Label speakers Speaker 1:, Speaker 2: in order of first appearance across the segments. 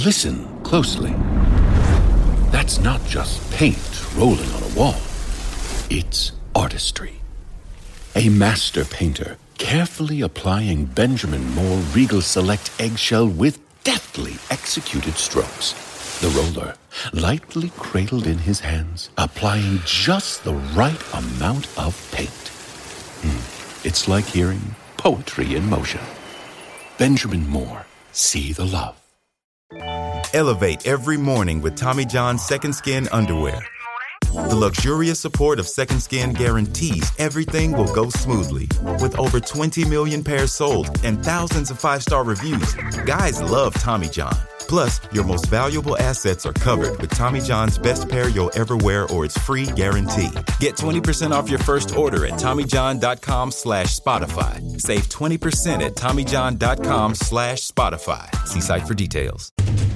Speaker 1: listen closely. That's not just paint rolling on a wall. It's artistry. A master painter carefully applying Benjamin Moore Regal Select eggshell with deftly executed strokes. The roller lightly cradled in his hands, applying just the right amount of paint. It's like hearing poetry in motion. Benjamin Moore, see the love.
Speaker 2: Elevate every morning with Tommy John's Second Skin underwear. The luxurious support of Second Skin guarantees everything will go smoothly. With over 20 million pairs sold and thousands of 5-star reviews, guys love Tommy John. Plus, your most valuable assets are covered with Tommy John's best pair you'll ever wear or its free guarantee. Get 20% off your first order at TommyJohn.com/Spotify. Save 20% at TommyJohn.com/Spotify. See site for details.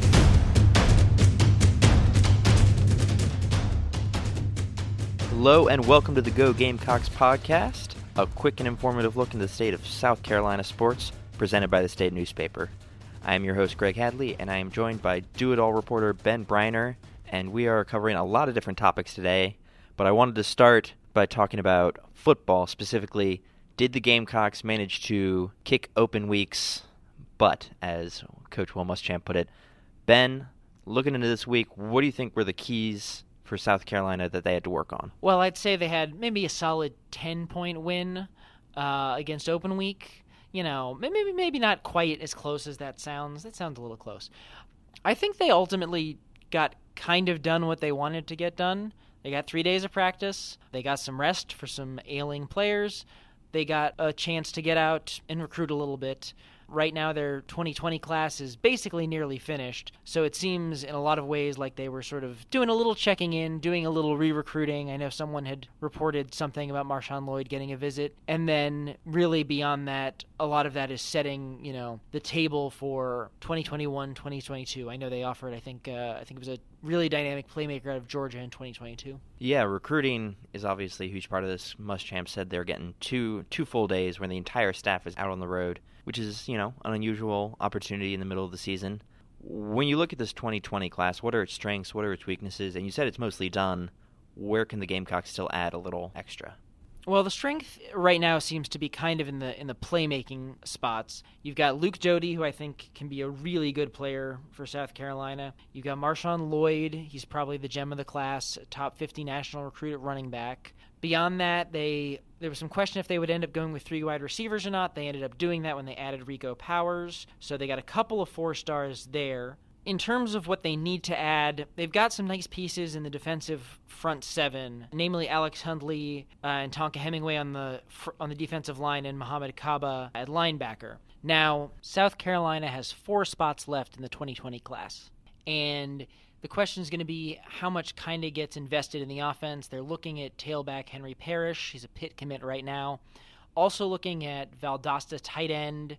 Speaker 3: Hello and welcome to the Go Gamecocks podcast, a quick and informative look into the state of South Carolina sports presented by the state newspaper. I am your host, Greg Hadley, and I am joined by do-it-all reporter Ben Briner, and we are covering a lot of different topics today, but I wanted to start by talking about football. Specifically, did the Gamecocks manage to kick open week's butt, as Coach Will Muschamp put it? Ben, looking into this week, what do you think were the keys for South Carolina that they had to work on?
Speaker 4: Well, I'd say they had maybe a solid 10-point win against Open Week. You know, maybe not quite as close as that sounds. That sounds a little close. I think they ultimately got kind of done what they wanted to get done. They got 3 days of practice. They got some rest for some ailing players. They got a chance to get out and recruit a little bit. Right now, their 2020 class is basically nearly finished, so it seems in a lot of ways like they were sort of doing a little checking in, doing a little re-recruiting. I know someone had reported something about Marshawn Lloyd getting a visit, and then really beyond that, a lot of that is setting, the table for 2021, 2022. I know they offered, I think it was a really dynamic playmaker out of Georgia in 2022.
Speaker 3: Yeah, recruiting is obviously a huge part of this. Muschamp said they're getting two full days when the entire staff is out on the road, which is, an unusual opportunity in the middle of the season. When you look at this 2020 class, what are its strengths, what are its weaknesses? And you said it's mostly done. Where can the Gamecocks still add a little extra?
Speaker 4: Well, the strength right now seems to be kind of in the playmaking spots. You've got Luke Doty, who I think can be a really good player for South Carolina. You've got Marshawn Lloyd. He's probably the gem of the class, a top 50 national recruit at running back. Beyond that, there was some question if they would end up going with 3 wide receivers or not. They ended up doing that when they added Rico Powers. So they got a couple of 4-stars there. In terms of what they need to add, they've got some nice pieces in the defensive front 7, namely Alex Hundley and Tonka Hemingway on the defensive line and Muhammad Kaba at linebacker. Now, South Carolina has 4 spots left in the 2020 class, and the question is going to be how much kind of gets invested in the offense. They're looking at tailback Henry Parrish. He's a Pitt commit right now. Also looking at Valdosta tight end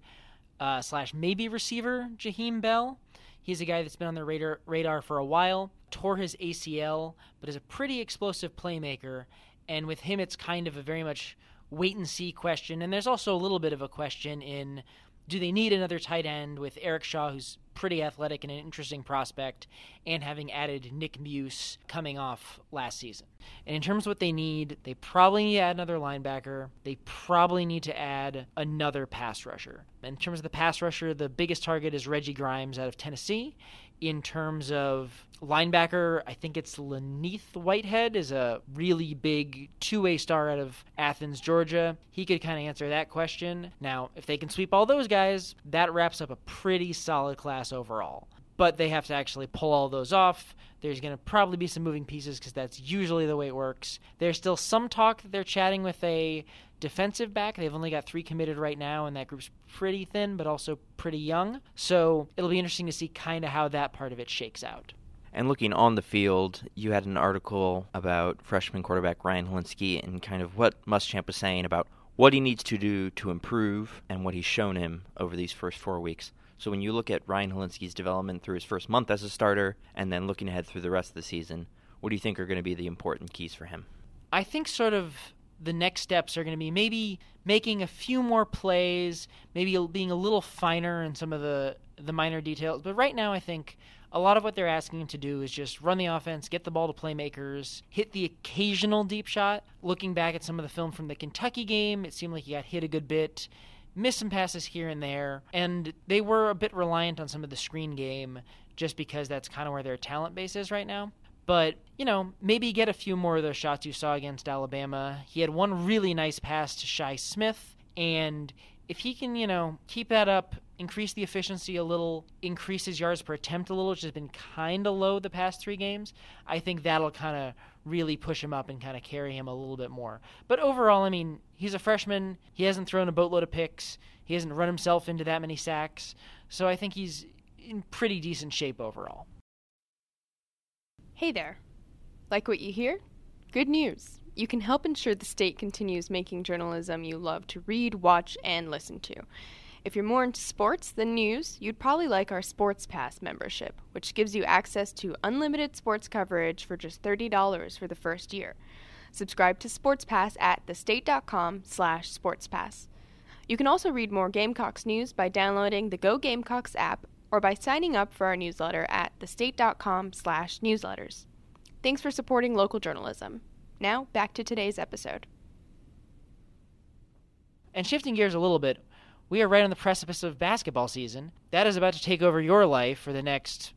Speaker 4: / maybe receiver Jaheim Bell. He's a guy that's been on their radar for a while, tore his ACL, but is a pretty explosive playmaker. And with him, it's kind of a very much wait-and-see question. And there's also a little bit of a question in, do they need another tight end with Eric Shaw, who's pretty athletic and an interesting prospect, and having added Nick Muse coming off last season? And in terms of what they need, they probably need to add another linebacker. They probably need to add another pass rusher. In terms of the pass rusher, the biggest target is Reggie Grimes out of Tennessee. In terms of linebacker, I think it's Laneith Whitehead is a really big 2-way star out of Athens, Georgia. He could kind of answer that question. Now, if they can sweep all those guys, that wraps up a pretty solid class overall. But they have to actually pull all those off. There's going to probably be some moving pieces because that's usually the way it works. There's still some talk that they're chatting with a defensive back. They've only got 3 committed right now, and that group's pretty thin but also pretty young. So it'll be interesting to see kind of how that part of it shakes out.
Speaker 3: And looking on the field, you had an article about freshman quarterback Ryan Hilinski and kind of what Muschamp was saying about what he needs to do to improve and what he's shown him over these first 4 weeks. So when you look at Ryan Hilinski's development through his first month as a starter and then looking ahead through the rest of the season, what do you think are going to be the important keys for him?
Speaker 4: I think sort of the next steps are going to be maybe making a few more plays, maybe being a little finer in some of the the minor details. But right now, I think a lot of what they're asking him to do is just run the offense, get the ball to playmakers, hit the occasional deep shot. Looking back at some of the film from the Kentucky game, it seemed like he got hit a good bit, missed some passes here and there, and they were a bit reliant on some of the screen game just because that's kind of where their talent base is right now. But, maybe get a few more of those shots you saw against Alabama. He had one really nice pass to Shi Smith, and if he can, keep that up, increase the efficiency a little, increase his yards per attempt a little, which has been kind of low the past 3 games, I think that'll kind of really push him up and kind of carry him a little bit more. But overall, he's a freshman. He hasn't thrown a boatload of picks. He hasn't run himself into that many sacks. So I think he's in pretty decent shape overall.
Speaker 5: Hey there. Like what you hear? Good news. You can help ensure the state continues making journalism you love to read, watch, and listen to. If you're more into sports than news, you'd probably like our Sports Pass membership, which gives you access to unlimited sports coverage for just $30 for the first year. Subscribe to Sports Pass at thestate.com/sportspass. You can also read more Gamecocks news by downloading the Go Gamecocks app or by signing up for our newsletter at thestate.com/newsletters. Thanks for supporting local journalism. Now, back to today's episode.
Speaker 4: And shifting gears a little bit, we are right on the precipice of basketball season. That is about to take over your life for the next,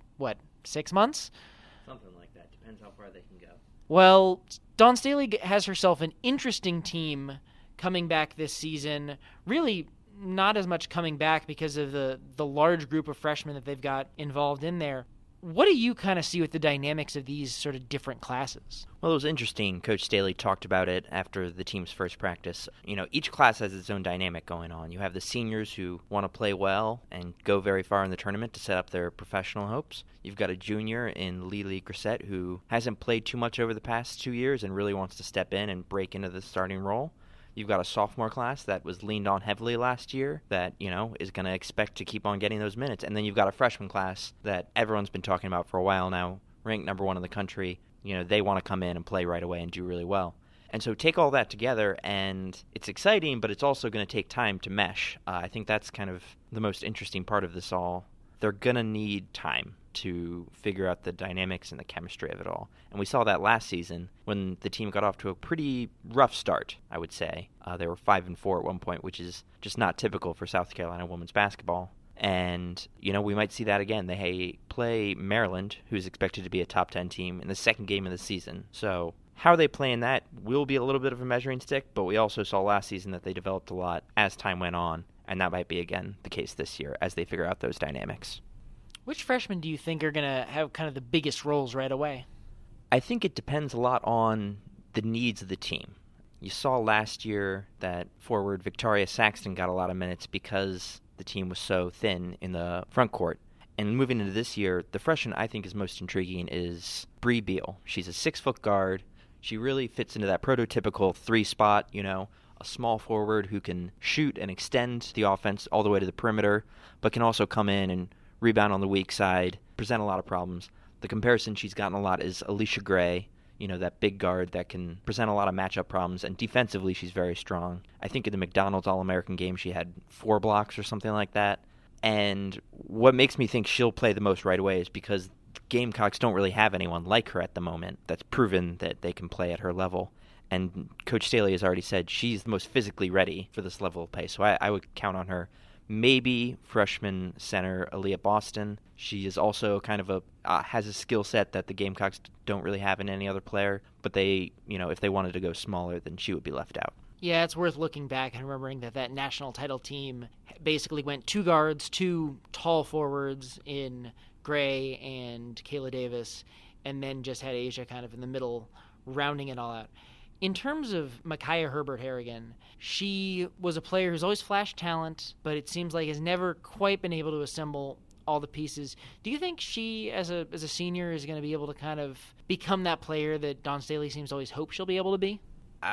Speaker 4: 6 months?
Speaker 3: Something like that. Depends how far they can go.
Speaker 4: Well, Dawn Staley has herself an interesting team coming back this season. Really not as much coming back because of the large group of freshmen that they've got involved in there. What do you kind of see with the dynamics of these sort of different classes?
Speaker 3: Well, it was interesting. Coach Staley talked about it after the team's first practice. Each class has its own dynamic going on. You have the seniors who want to play well and go very far in the tournament to set up their professional hopes. You've got a junior in Lily Grissett who hasn't played too much over the past 2 years and really wants to step in and break into the starting role. You've got a sophomore class that was leaned on heavily last year that, is going to expect to keep on getting those minutes. And then you've got a freshman class that everyone's been talking about for a while now, ranked number 1 in the country. They want to come in and play right away and do really well. And so take all that together, and it's exciting, but it's also going to take time to mesh. I think that's kind of the most interesting part of this all. They're going to need time to figure out the dynamics and the chemistry of it all. And we saw that last season when the team got off to a pretty rough start, I would say. They were 5-4 at one point, which is just not typical for South Carolina women's basketball. And, we might see that again. They play Maryland, who's expected to be a top 10 team, in the second game of the season. So how they play in that will be a little bit of a measuring stick, but we also saw last season that they developed a lot as time went on, and that might be, again, the case this year as they figure out those dynamics.
Speaker 4: Which freshmen do you think are going to have kind of the biggest roles right away?
Speaker 3: I think it depends a lot on the needs of the team. You saw last year that forward Victoria Saxton got a lot of minutes because the team was so thin in the front court. And moving into this year, the freshman I think is most intriguing is Bree Beal. She's a 6-foot guard. She really fits into that prototypical 3 spot, a small forward who can shoot and extend the offense all the way to the perimeter, but can also come in and rebound on the weak side, present a lot of problems. The comparison she's gotten a lot is Alicia Gray, that big guard that can present a lot of matchup problems, and defensively she's very strong. I think in the McDonald's All-American game she had 4 blocks or something like that. And what makes me think she'll play the most right away is because Gamecocks don't really have anyone like her at the moment that's proven that they can play at her level. And Coach Staley has already said she's the most physically ready for this level of play, so I would count on her. Maybe freshman center Aaliyah Boston. She is also kind of has a skill set that the Gamecocks don't really have in any other player, but they, if they wanted to go smaller, then she would be left out.
Speaker 4: Yeah, it's worth looking back and remembering that national title team basically went 2 guards, 2 tall forwards in Gray and Kayla Davis, and then just had Asia kind of in the middle, rounding it all out. In terms of Micaiah Herbert-Harrigan, she was a player who's always flashed talent, but it seems like has never quite been able to assemble all the pieces. Do you think she, as a senior, is going to be able to kind of become that player that Dawn Staley seems to always hope she'll be able to be?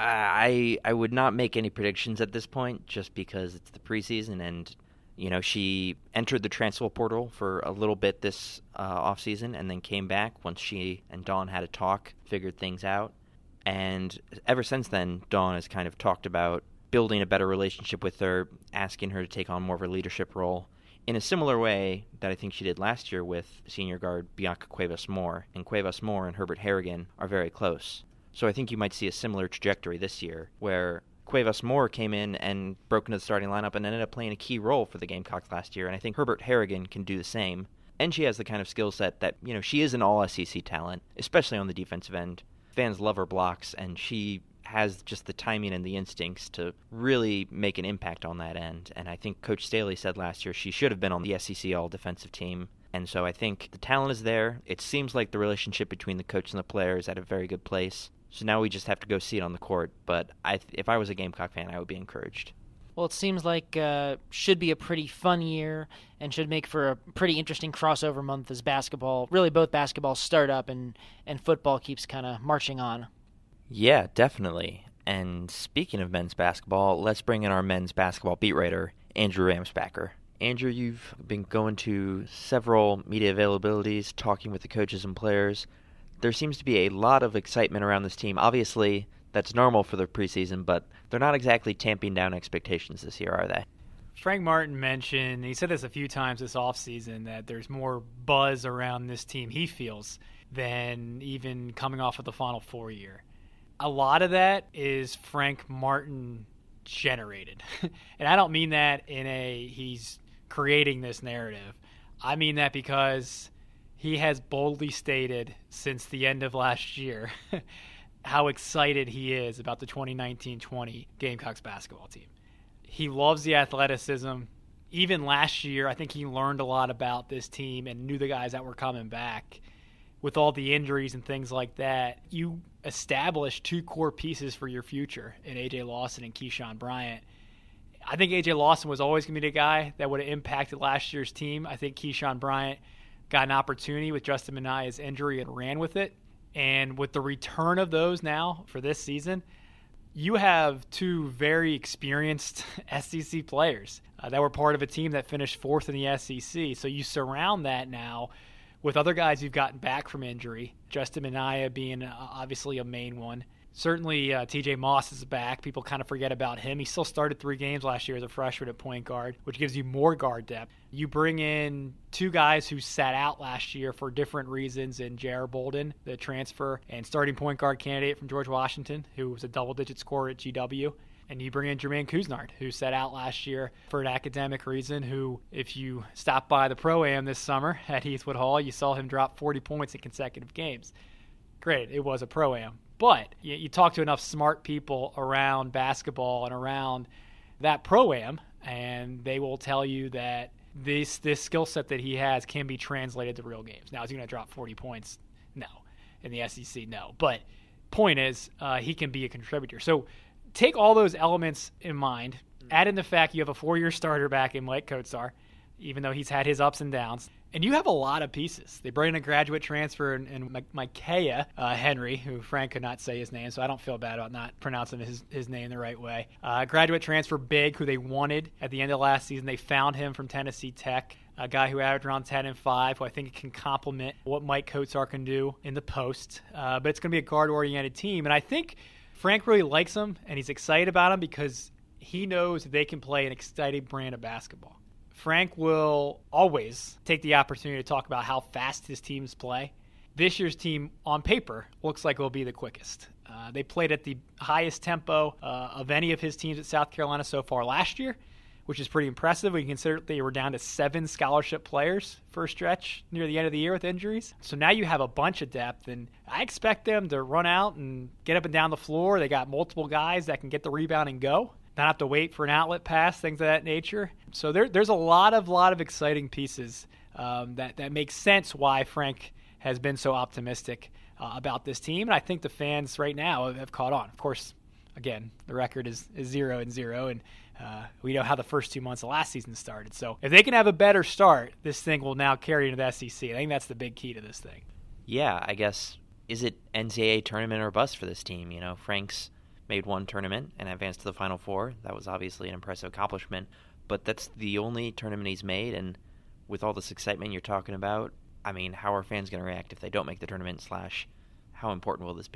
Speaker 3: I would not make any predictions at this point, just because it's the preseason, and she entered the transfer portal for a little bit this offseason, and then came back once she and Dawn had a talk, figured things out. And ever since then, Dawn has kind of talked about building a better relationship with her, asking her to take on more of a leadership role in a similar way that I think she did last year with senior guard Bianca Cuevas-Moore. And Cuevas-Moore and Herbert Harrigan are very close. So I think you might see a similar trajectory this year, where Cuevas-Moore came in and broke into the starting lineup and ended up playing a key role for the Gamecocks last year, and I think Herbert Harrigan can do the same. And she has the kind of skill set that, she is an all-SEC talent, especially on the defensive end. Fans love her blocks, and she has just the timing and the instincts to really make an impact on that end. And I think Coach Staley said last year she should have been on the SEC all-defensive team. And so I think the talent is there. It seems like the relationship between the coach and the player is at a very good place. So now we just have to go see it on the court. But if I was a Gamecock fan, I would be encouraged.
Speaker 4: Well, it seems like should be a pretty fun year and should make for a pretty interesting crossover month as basketball, really both basketball start up and football keeps kind of marching on.
Speaker 3: Yeah, definitely. And speaking of men's basketball, let's bring in our men's basketball beat writer, Andrew Ramsbacker. Andrew, you've been going to several media availabilities, talking with the coaches and players. There seems to be a lot of excitement around this team. Obviously, that's normal for the preseason, but they're not exactly tamping down expectations this year, are they?
Speaker 6: Frank Martin mentioned, he said this a few times this offseason, that there's more buzz around this team, he feels, than even coming off of the Final Four year. A lot of that is Frank Martin generated. And I don't mean that in he's creating this narrative. I mean that because he has boldly stated since the end of last year how excited he is about the 2019-20 Gamecocks basketball team. He loves the athleticism. Even last year, I think he learned a lot about this team and knew the guys that were coming back. With all the injuries and things like that, you established two core pieces for your future in A.J. Lawson and Keyshawn Bryant. I think A.J. Lawson was always going to be the guy that would have impacted last year's team. I think Keyshawn Bryant got an opportunity with Justin Manaya's injury and ran with it. And with the return of those now for this season, you have two very experienced SEC players that were part of a team that finished fourth in the SEC. So you surround that now with other guys who've gotten back from injury, Justin Minaya being obviously a main one. Certainly TJ Moss is back. People kind of forget about him. He still started 3 games last year as a freshman at point guard, which gives you more guard depth. You bring in 2 guys who sat out last year for different reasons in Jared Bolden, the transfer and starting point guard candidate from George Washington, who was a double-digit scorer at GW. And you bring in Jermaine Couisnard, who sat out last year for an academic reason, who, if you stopped by the Pro-Am this summer at Heathwood Hall, you saw him drop 40 points in consecutive games. Great, it was a Pro-Am. But you talk to enough smart people around basketball and around that Pro-Am, and they will tell you that this skill set that he has can be translated to real games. Now, is he going to drop 40 points? No. In the SEC, no. But point is, he can be a contributor. So take all those elements in mind. Add in the fact you have a 4-year starter back in Mike Kotsar, even though he's had his ups and downs. And you have a lot of pieces. They bring in a graduate transfer in Micaiah Henry, who Frank could not say his name, so I don't feel bad about not pronouncing his name the right way. Graduate transfer Big, who they wanted at the end of last season. They found him from Tennessee Tech, a guy who averaged around 10 and 5, who I think can complement what Mike Kotsar can do in the post. But it's going to be a guard-oriented team. And I think Frank really likes him, and he's excited about him because he knows that they can play an exciting brand of basketball. Frank will always take the opportunity to talk about how fast his teams play. This year's team, on paper, looks like it will be the quickest. They played at the highest tempo of any of his teams at South Carolina so far last year, which is pretty impressive when you consider they were down to 7 scholarship players for a stretch near the end of the year with injuries. So now you have a bunch of depth, and I expect them to run out and get up and down the floor. They got multiple guys that can get the rebound and go. Not have to wait for an outlet pass, things of that nature. So there's a lot of exciting pieces that make sense why Frank has been so optimistic about this team. And I think the fans right now have caught on. Of course, again, the record is 0-0, and we know how the first 2 months of last season started. So if they can have a better start, this thing will now carry into the SEC. I think that's the big key to this thing.
Speaker 3: Yeah, I guess, is it NCAA tournament or bust for this team? Frank's made one tournament and advanced to the Final Four. That was obviously an impressive accomplishment, but that's the only tournament he's made, and with all this excitement you're talking about, I mean, how are fans going to react if they don't make the tournament / how important will this be?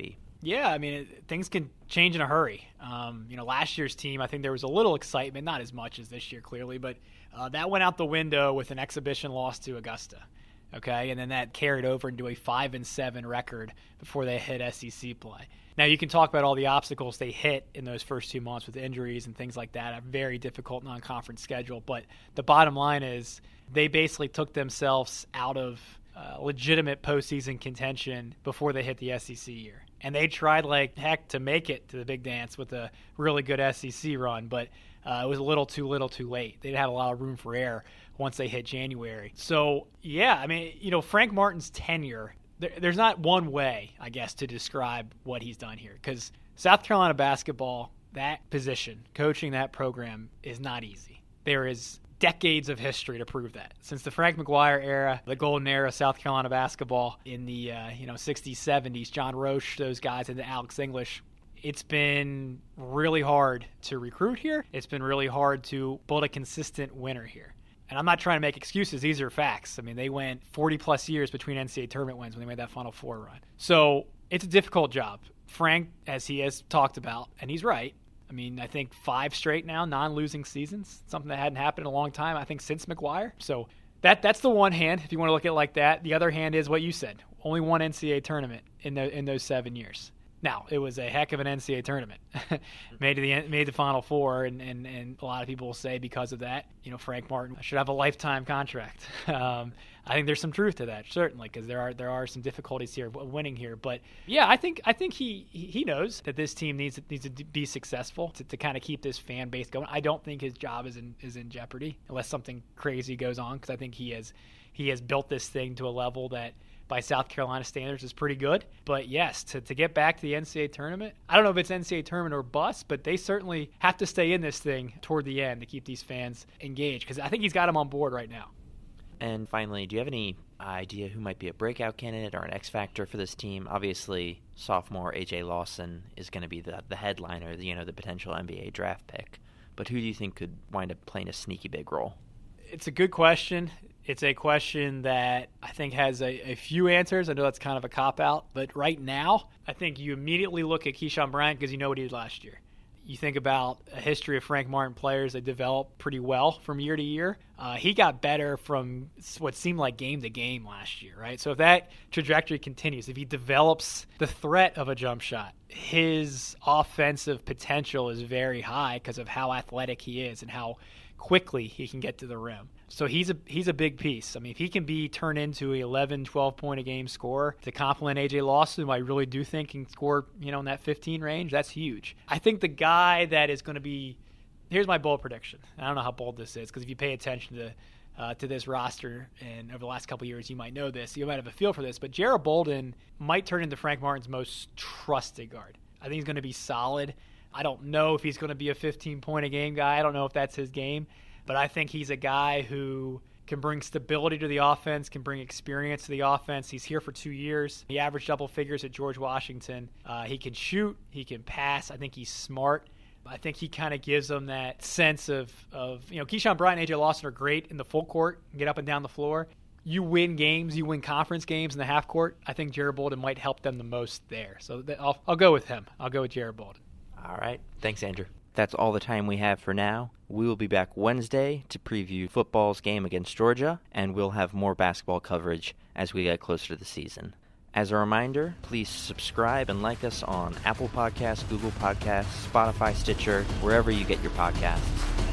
Speaker 6: Yeah, I mean, things can change in a hurry. Last year's team, I think there was a little excitement, not as much as this year, clearly, but that went out the window with an exhibition loss to Augusta. Okay, and then that carried over into a 5-7 record before they hit SEC play. Now, you can talk about all the obstacles they hit in those first 2 months with injuries and things like that, a very difficult non-conference schedule, but the bottom line is they basically took themselves out of legitimate postseason contention before they hit the SEC year. And they tried like heck to make it to the big dance with a really good SEC run, but it was a little too late. They had a lot of room for error once they hit January. So, yeah, I mean, Frank Martin's tenure, there's not one way, I guess, to describe what he's done here. Because South Carolina basketball, that position, coaching that program is not easy. There is decades of history to prove that. Since the Frank McGuire era, the golden era of South Carolina basketball in the 60s, 70s, John Roche, those guys, and Alex English, it's been really hard to recruit here. It's been really hard to build a consistent winner here. And I'm not trying to make excuses. These are facts. I mean, they went 40-plus years between NCAA tournament wins when they made that Final Four run. So it's a difficult job. Frank, as he has talked about, and he's right, I mean, I think 5 straight now, non-losing seasons, something that hadn't happened in a long time, I think, since McGuire. So that's the one hand, if you want to look at it like that. The other hand is what you said. Only one NCAA tournament in those 7 years. Now, it was a heck of an NCAA tournament. made the Final Four, and a lot of people will say because of that, Frank Martin should have a lifetime contract. I think there's some truth to that, certainly, because there are some difficulties here winning here. But yeah, I think he knows that this team needs to be successful to kind of keep this fan base going. I don't think his job is in jeopardy unless something crazy goes on, because I think he has built this thing to a level that, by South Carolina standards, is pretty good. But yes, to get back to the NCAA tournament, I don't know if it's NCAA tournament or bust, but they certainly have to stay in this thing toward the end to keep these fans engaged, because I think he's got them on board right now.
Speaker 3: And finally, do you have any idea who might be a breakout candidate or an X factor for this team? Obviously, sophomore A.J. Lawson is going to be the headliner, the potential NBA draft pick. But who do you think could wind up playing a sneaky big role?
Speaker 6: It's a good question. It's a question that I think has a few answers. I know that's kind of a cop-out, but right now, I think you immediately look at Keyshawn Bryant because you know what he did last year. You think about a history of Frank Martin players that develop pretty well from year to year. He got better from what seemed like game to game last year, right? So if that trajectory continues, if he develops the threat of a jump shot, his offensive potential is very high because of how athletic he is and how quickly he can get to the rim. So he's a big piece. I mean, if he can be turned into an 11, 12-point-a-game scorer to complement A.J. Lawson, who I really do think can score, in that 15 range, that's huge. I think the guy that is going to be – here's my bold prediction. I don't know how bold this is, because if you pay attention to this roster, and over the last couple of years you might know this, you might have a feel for this, but Jared Bolden might turn into Frank Martin's most trusted guard. I think he's going to be solid. I don't know if he's going to be a 15-point-a-game guy. I don't know if that's his game. But I think he's a guy who can bring stability to the offense, can bring experience to the offense. He's here for 2 years. He averaged double figures at George Washington. He can shoot. He can pass. I think he's smart. I think he kind of gives them that sense of Keyshawn Bryant and A.J. Lawson are great in the full court, get up and down the floor. You win games, you win conference games in the half court. I think Jared Bolden might help them the most there. So I'll go with him. I'll go with Jared Bolden.
Speaker 3: All right. Thanks, Andrew. That's all the time we have for now. We will be back Wednesday to preview football's game against Georgia, and we'll have more basketball coverage as we get closer to the season. As a reminder, please subscribe and like us on Apple Podcasts, Google Podcasts, Spotify, Stitcher, wherever you get your podcasts.